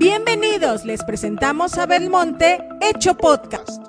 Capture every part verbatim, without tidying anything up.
Bienvenidos, les presentamos a Belmonte Hecho Podcast.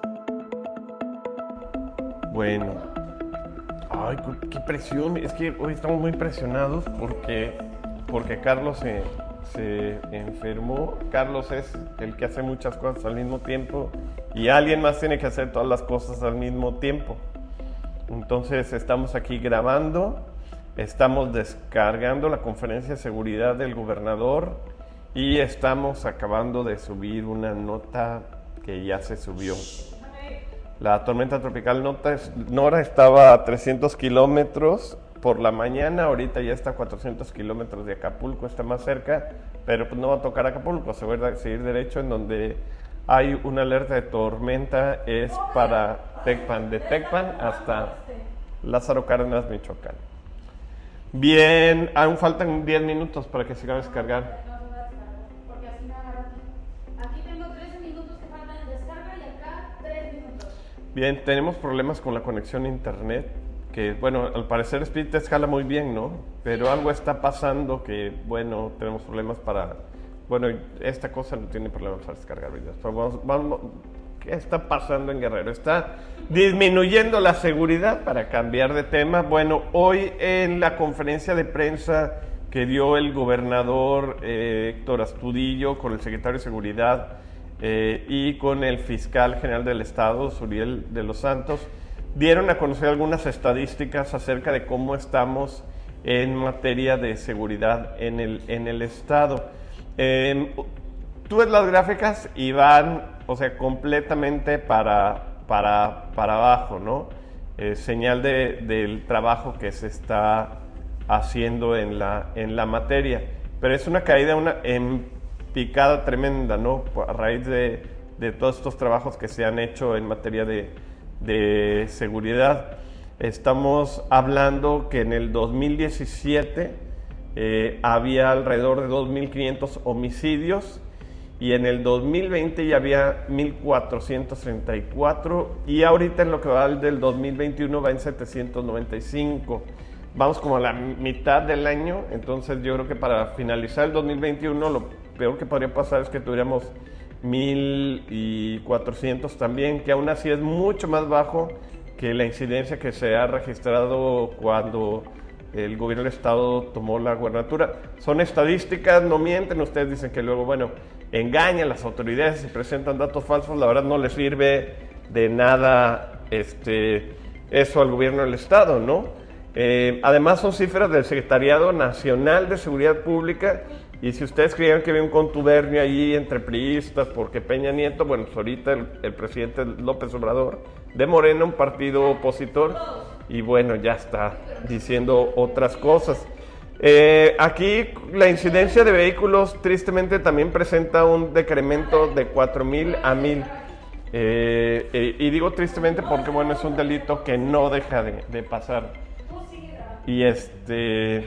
Bueno, ay, qué presión, es que hoy estamos muy presionados porque, porque Carlos se, se enfermó. Carlos es el que hace muchas cosas al mismo tiempo y alguien más tiene que hacer todas las cosas al mismo tiempo. Entonces estamos aquí grabando, estamos descargando la conferencia de seguridad del gobernador y estamos acabando de subir una nota que ya se subió. La tormenta tropical Nora estaba a trescientos kilómetros por la mañana, ahorita ya está a cuatrocientos kilómetros de Acapulco, está más cerca, pero pues no va a tocar Acapulco, se va a seguir derecho. En donde hay una alerta de tormenta es para Tecpan, de Tecpan hasta Lázaro Cárdenas, Michoacán. Bien, aún faltan diez minutos para que se acabe de descargar. Bien, tenemos problemas con la conexión a internet, que bueno, al parecer Speed escala muy bien, ¿no? Pero algo está pasando que, bueno, tenemos problemas para... Bueno, esta cosa no tiene problemas para descargar videos. Pero vamos, vamos, ¿qué está pasando en Guerrero? Está disminuyendo la seguridad, para cambiar de tema. Bueno, hoy en la conferencia de prensa que dio el gobernador eh, Héctor Astudillo con el secretario de Seguridad, Eh, y con el fiscal general del estado, Suriel de los Santos, dieron a conocer algunas estadísticas acerca de cómo estamos en materia de seguridad en el, en el estado. Eh, tú ves las gráficas y van, o sea, completamente para, para, para abajo, ¿no? Eh, señal de, del trabajo que se está haciendo en la, en la materia. Pero es una caída una, en picada tremenda, ¿no? A raíz de, de todos estos trabajos que se han hecho en materia de, de seguridad. Estamos hablando que en el dos mil diecisiete eh, había alrededor de dos mil quinientos homicidios y en el dos mil veinte ya había mil cuatrocientos treinta y cuatro y ahorita en lo que va del dos mil veintiuno va en setecientos noventa y cinco. Vamos como a la mitad del año, entonces yo creo que para finalizar el dos mil veintiuno lo peor que podría pasar es que tuviéramos mil cuatrocientos también, que aún así es mucho más bajo que la incidencia que se ha registrado cuando el gobierno del estado tomó la gubernatura. Son estadísticas, no mienten, ustedes dicen que luego, bueno, engañan las autoridades y presentan datos falsos, la verdad no les sirve de nada este, eso al gobierno del estado, ¿no? Eh, además son cifras del Secretariado Nacional de Seguridad Pública. Y si ustedes creían que había un contubernio ahí entre priistas porque Peña Nieto, bueno, pues ahorita el, el presidente López Obrador de Morena, un partido opositor, y bueno, ya está diciendo otras cosas. Eh, aquí la incidencia de vehículos tristemente también presenta un decremento de cuatro mil a mil. Eh, eh, y digo tristemente porque, bueno, es un delito que no deja de, de pasar. Y este...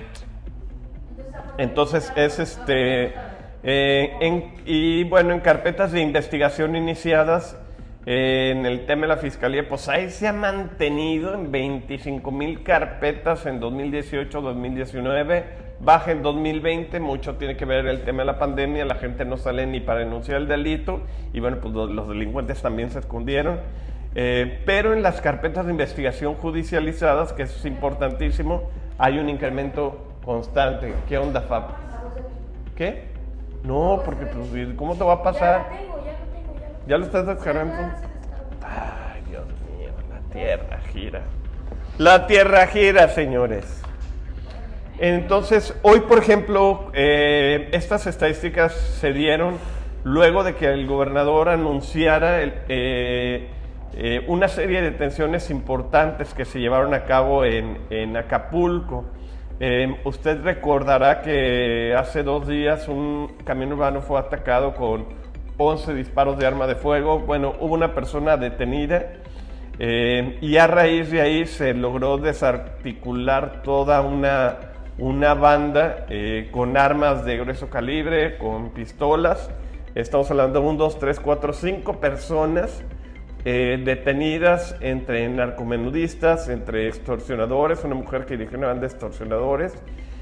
Entonces es este, eh, en, y bueno, en carpetas de investigación iniciadas eh, en el tema de la fiscalía, pues ahí se ha mantenido en veinticinco mil carpetas en dos mil dieciocho, dos mil diecinueve, baja en dos mil veinte, mucho tiene que ver el tema de la pandemia, la gente no sale ni para denunciar el delito y bueno, pues los, los delincuentes también se escondieron. Eh, pero en las carpetas de investigación judicializadas, que eso es importantísimo, hay un incremento constante. ¿Qué onda, Fab? ¿Qué? No, porque pues, ¿cómo te va a pasar? Ya lo tengo, ya lo tengo, ya lo ¿Ya lo estás descargando? tengo. Ay, Dios mío, la tierra gira. La tierra gira, señores. Entonces, hoy, por ejemplo, eh, estas estadísticas se dieron luego de que el gobernador anunciara el, eh, eh, una serie de detenciones importantes que se llevaron a cabo en, en Acapulco. Eh, usted recordará que hace dos días un camión urbano fue atacado con once disparos de arma de fuego. Bueno, hubo una persona detenida eh, y a raíz de ahí se logró desarticular toda una, una banda eh, con armas de grueso calibre, con pistolas. Estamos hablando de un, dos, tres, cuatro, cinco personas eh, detenidas entre narcomenudistas, entre extorsionadores, una mujer que dirige una banda de extorsionadores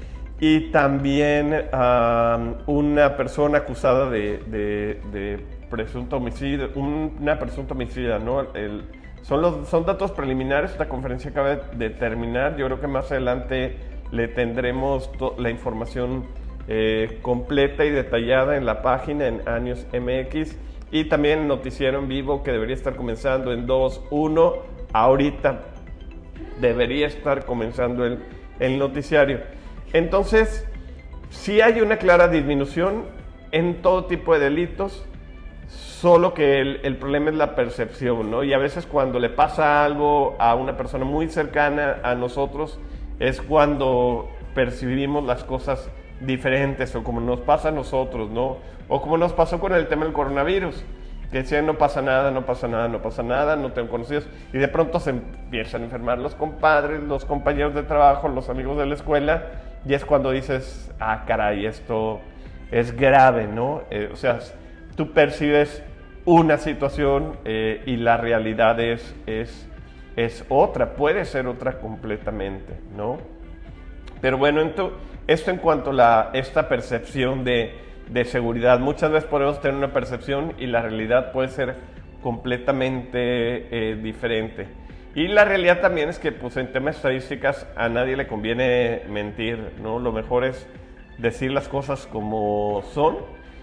y también um, una persona acusada de, de, de presunto homicidio, un, una presunta homicida, ¿no? El, son, los, son datos preliminares, esta conferencia acaba de terminar, yo creo que más adelante le tendremos to, la información eh, completa y detallada en la página, en Años M X, y también el noticiero en vivo que debería estar comenzando en dos uno, ahorita debería estar comenzando el, el noticiario. Entonces, sí hay una clara disminución en todo tipo de delitos, solo que el, el problema es la percepción, ¿no? Y a veces cuando le pasa algo a una persona muy cercana a nosotros, es cuando percibimos las cosas diferentes, o como nos pasa a nosotros, ¿no? O como nos pasó con el tema del coronavirus, que decían no pasa nada, no pasa nada, no pasa nada, no tengo conocidos, y de pronto se empiezan a enfermar los compadres, los compañeros de trabajo, los amigos de la escuela, y es cuando dices, ah, caray, esto es grave, ¿no? Eh, o sea, tú percibes una situación eh, y la realidad es, es, es otra, puede ser otra completamente, ¿no? Pero bueno, ento, esto en cuanto a la, esta percepción de, de seguridad, muchas veces podemos tener una percepción y la realidad puede ser completamente eh, diferente. Y la realidad también es que pues, en temas de estadísticas a nadie le conviene mentir, ¿no? Lo mejor es decir las cosas como son.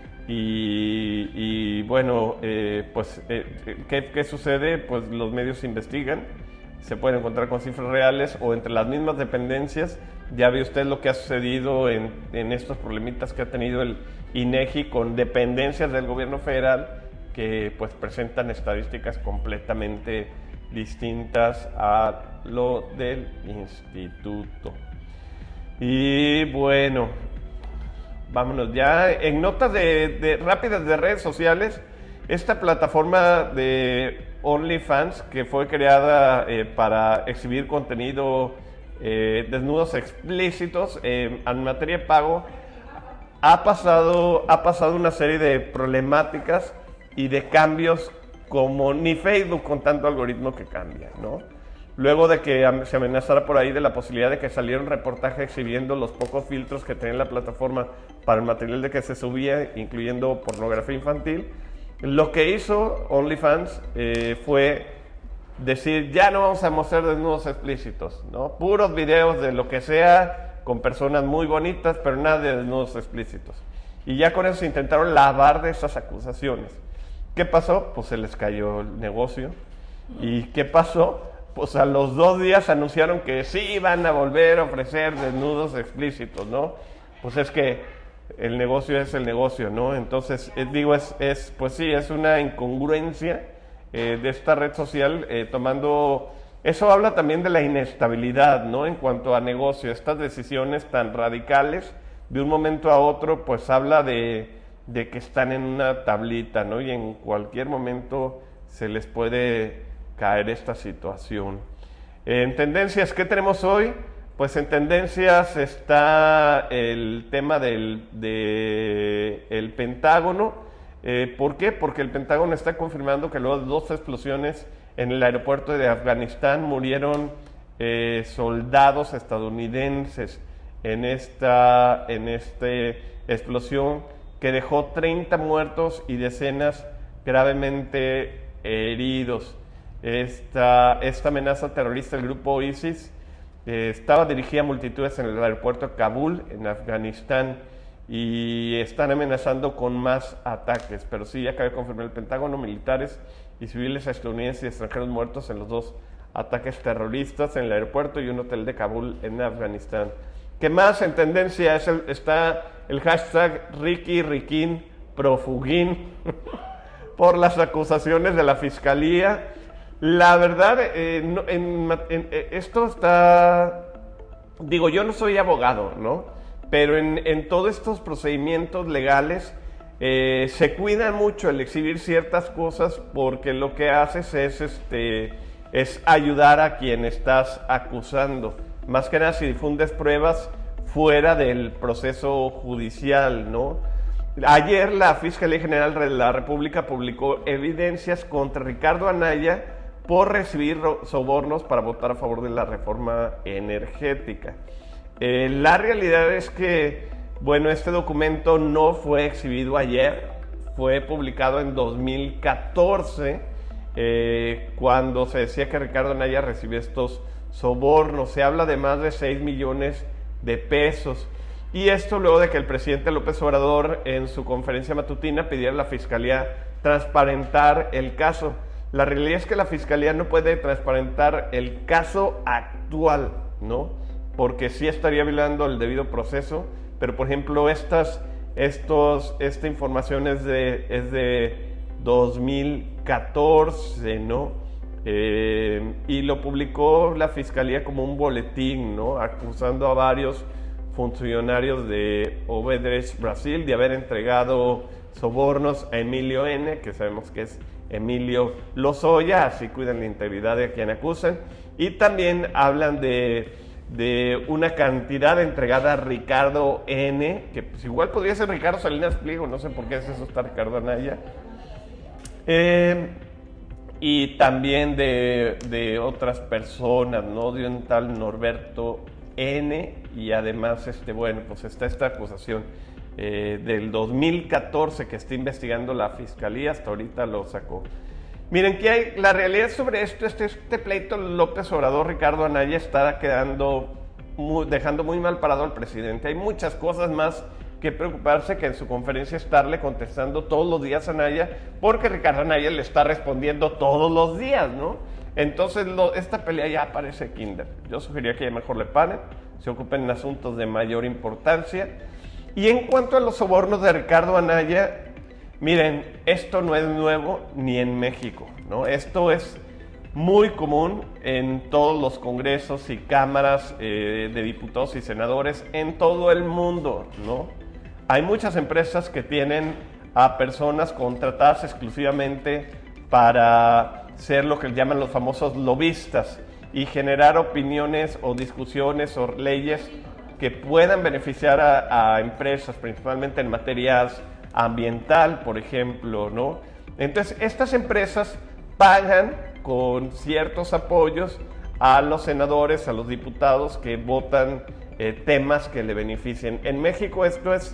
Y, y bueno, eh, pues, eh, ¿qué, ¿qué sucede? Pues los medios investigan, se pueden encontrar con cifras reales o entre las mismas dependencias. Ya ve usted lo que ha sucedido en, en estos problemitas que ha tenido el INEGI con dependencias del gobierno federal que pues presentan estadísticas completamente distintas a lo del instituto. Y bueno, vámonos ya en notas de, de rápidas de redes sociales. Esta plataforma de OnlyFans que fue creada eh, para exhibir contenido eh, desnudos explícitos eh, en materia de pago ha pasado, ha pasado una serie de problemáticas y de cambios como ni Facebook con tanto algoritmo que cambia, ¿no? Luego de que se amenazara por ahí de la posibilidad de que saliera un reportaje exhibiendo los pocos filtros que tenía la plataforma para el material de que se subía, incluyendo pornografía infantil, lo que hizo OnlyFans eh, fue decir, ya no vamos a mostrar desnudos explícitos, ¿no? Puros videos de lo que sea, con personas muy bonitas, pero nada de desnudos explícitos. Y ya con eso se intentaron lavar de esas acusaciones. ¿Qué pasó? Pues se les cayó el negocio. ¿Y qué pasó? Pues a los dos días anunciaron que sí iban a volver a ofrecer desnudos explícitos, ¿no? Pues es que el negocio es el negocio, ¿no? Entonces, eh, digo, es, es, pues sí, es una incongruencia eh, de esta red social, eh, tomando... Eso habla también de la inestabilidad, ¿no? En cuanto a negocio, estas decisiones tan radicales, de un momento a otro, pues habla de, de que están en una tablita, ¿no? Y en cualquier momento se les puede caer esta situación. En tendencias, ¿qué tenemos hoy? Pues en tendencias está el tema del de el Pentágono. Eh, ¿Por qué? Porque el Pentágono está confirmando que luego de dos explosiones en el aeropuerto de Afganistán murieron eh, soldados estadounidenses en esta en este explosión que dejó treinta muertos y decenas gravemente heridos. Esta, esta amenaza terrorista del grupo ISIS eh, estaba dirigida a multitudes en el aeropuerto de Kabul, en Afganistán, y están amenazando con más ataques. Pero sí, ya acaba de confirmar el Pentágono, militares y civiles estadounidenses y extranjeros muertos en los dos ataques terroristas en el aeropuerto y un hotel de Kabul en Afganistán. ¿Qué más en tendencia? Es el, está el hashtag Ricky Riquín Profugín por las acusaciones de la Fiscalía. La verdad, eh, no, en, en, en, esto está, digo, yo no soy abogado, ¿no? Pero en, en todos estos procedimientos legales eh, se cuida mucho el exhibir ciertas cosas porque lo que haces es, este, es ayudar a quien estás acusando. Más que nada si difundes pruebas fuera del proceso judicial, ¿no? Ayer la Fiscalía General de la República publicó evidencias contra Ricardo Anaya por recibir sobornos para votar a favor de la reforma energética. Eh, la realidad es que, bueno, este documento no fue exhibido ayer, fue publicado en dos mil catorce, eh, cuando se decía que Ricardo Anaya recibió estos sobornos. Se habla de más de seis millones de pesos. Y esto luego de que el presidente López Obrador en su conferencia matutina pidiera a la Fiscalía transparentar el caso. La realidad es que la Fiscalía no puede transparentar el caso actual, ¿no? Porque sí estaría violando el debido proceso, pero por ejemplo estas, estos, esta información es de, es de dos mil catorce, ¿no? Eh, y lo publicó la Fiscalía como un boletín, ¿no? Acusando a varios funcionarios de Odebrecht Brasil de haber entregado sobornos a Emilio N., que sabemos que es Emilio Lozoya, así cuidan la integridad de quien acusan. Y también hablan de, de una cantidad entregada a Ricardo N., que pues igual podría ser Ricardo Salinas Pliego, no sé por qué es eso, está Ricardo Anaya. Eh, y también de, de otras personas, ¿no? De un tal Norberto N., y además, este, bueno, pues está esta acusación eh, del dos mil catorce que está investigando la Fiscalía, hasta ahorita lo sacó. Miren, que hay, la realidad sobre esto, este, este pleito López Obrador, Ricardo Anaya, está quedando, muy, dejando muy mal parado al presidente. Hay muchas cosas más que preocuparse que en su conferencia estarle contestando todos los días a Anaya, porque Ricardo Anaya le está respondiendo todos los días, ¿no? Entonces lo, esta pelea ya parece kinder. Yo sugeriría que ya mejor le paren, se ocupen en asuntos de mayor importancia. Y en cuanto a los sobornos de Ricardo Anaya, miren, esto no es nuevo ni en México, ¿no? Esto es muy común en todos los congresos y cámaras eh, de diputados y senadores en todo el mundo, ¿no? Hay muchas empresas que tienen a personas contratadas exclusivamente para ser lo que llaman los famosos lobistas y generar opiniones o discusiones o leyes que puedan beneficiar a, a empresas, principalmente en materias ambiental, por ejemplo, ¿no? Entonces, estas empresas pagan con ciertos apoyos a los senadores, a los diputados que votan eh, temas que le beneficien. En México esto es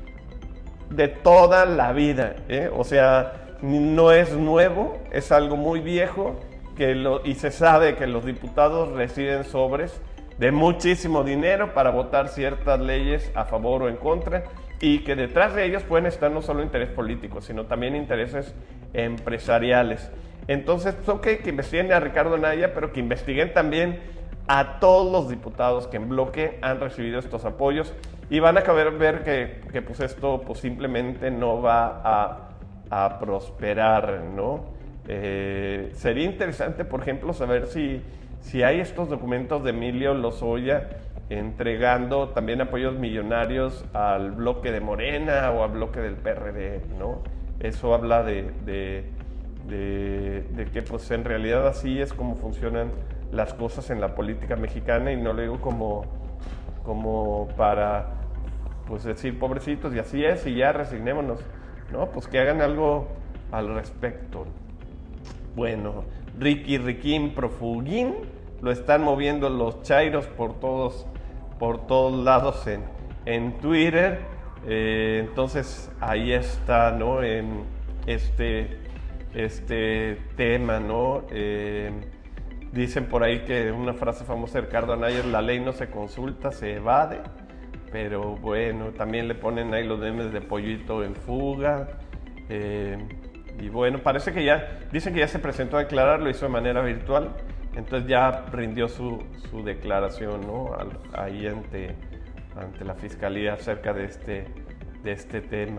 de toda la vida, ¿eh? O sea, no es nuevo, es algo muy viejo, que lo, y se sabe que los diputados reciben sobres de muchísimo dinero para votar ciertas leyes a favor o en contra, y que detrás de ellos pueden estar no solo intereses políticos, sino también intereses empresariales. Entonces, pues, ok, que investiguen a Ricardo Anaya, pero que investiguen también a todos los diputados que en bloque han recibido estos apoyos, y van a acabar ver que, que pues esto pues simplemente no va a, a prosperar, ¿no? Eh, sería interesante, por ejemplo, saber si, si hay estos documentos de Emilio Lozoya entregando también apoyos millonarios al bloque de Morena o al bloque del P R D, ¿no? Eso habla de, de, de, de que pues en realidad así es como funcionan las cosas en la política mexicana, y no lo digo como, como para pues decir pobrecitos y así es y ya resignémonos, no, pues que hagan algo al respecto. Bueno, Ricky Riquín Profuguín lo están moviendo los chairos por todos, por todos lados en, en Twitter. Eh, entonces ahí está, ¿no? En este, este tema, ¿no? Eh, dicen por ahí que una frase famosa de Ricardo Anaya es: la ley no se consulta, se evade. Pero bueno, también le ponen ahí los memes de pollito en fuga. Eh, y bueno, parece que ya, dicen que ya se presentó a declarar, lo hizo de manera virtual. Entonces ya rindió su, su declaración, ¿no? Al, ahí ante, ante la Fiscalía acerca de este, de este tema.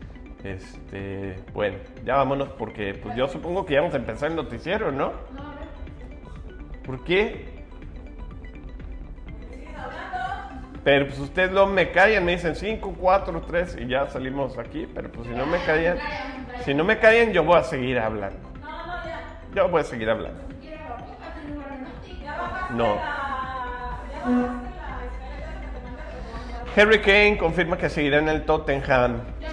Este, bueno, ya vámonos porque pues yo supongo que ya vamos a empezar el noticiero, ¿no? ¿Por qué? Pero pues ustedes no me callan, me dicen cinco, cuatro, tres y ya salimos aquí, pero pues si no me callan, si no me callan yo voy a seguir hablando. Yo voy a seguir hablando. No. Harry Kane confirma que seguirá en el Tottenham.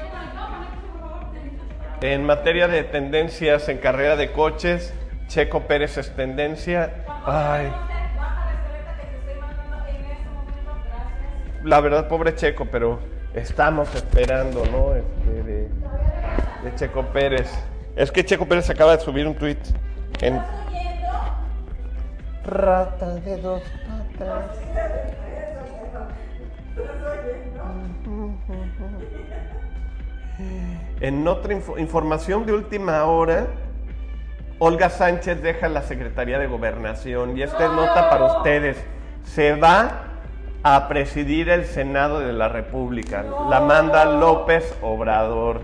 En materia de tendencias en carrera de coches, Checo Pérez es tendencia. Ay. la verdad, pobre Checo, pero estamos esperando, ¿no? Este, de, de Checo Pérez. Es que Checo Pérez acaba de subir un tweet en... Rata de dos patas. En otra info- información de última hora, Olga Sánchez deja la Secretaría de Gobernación y esta es nota para ustedes. Se va a presidir el Senado de la República. La manda López Obrador.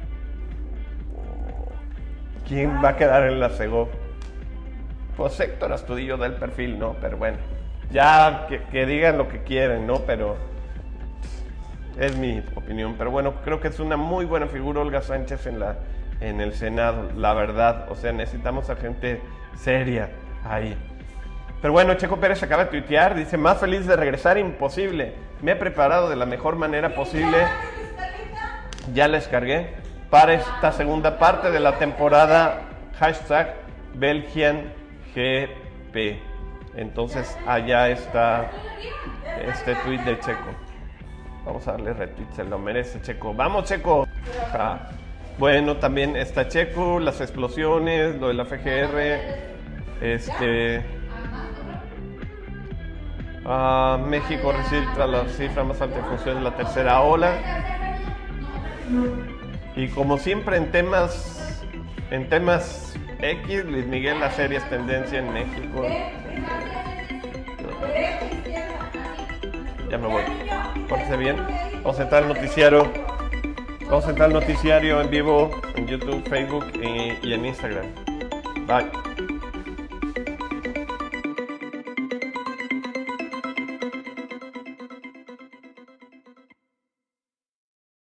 ¿Quién va a quedar en la Segov? Pues Héctor Astudillo da el perfil, ¿no? Pero bueno, ya que, que digan lo que quieren, ¿no? Pero es mi opinión. Pero bueno, creo que es una muy buena figura Olga Sánchez en la en el Senado, la verdad. O sea, necesitamos a gente seria ahí. Pero bueno, Checo Pérez acaba de tuitear, dice, más feliz de regresar, imposible. Me he preparado de la mejor manera posible. Ya les cargué para esta segunda parte de la temporada. Hashtag Belgian G P. Entonces, allá está este tuit de Checo. Vamos a darle retweet, se lo merece Checo. ¡Vamos, Checo! Ah. Bueno, también está Checo, las explosiones, lo de la F G R, este... Uh, México registra la cifra más alta de función de la tercera ola. Y como siempre en temas, en temas X, Luis Miguel, la serie es tendencia en México. Ya me voy. Pórtese bien. Vamos a entrar al noticiario. Vamos a entrar al noticiario en vivo en YouTube, Facebook y, y en Instagram. Bye.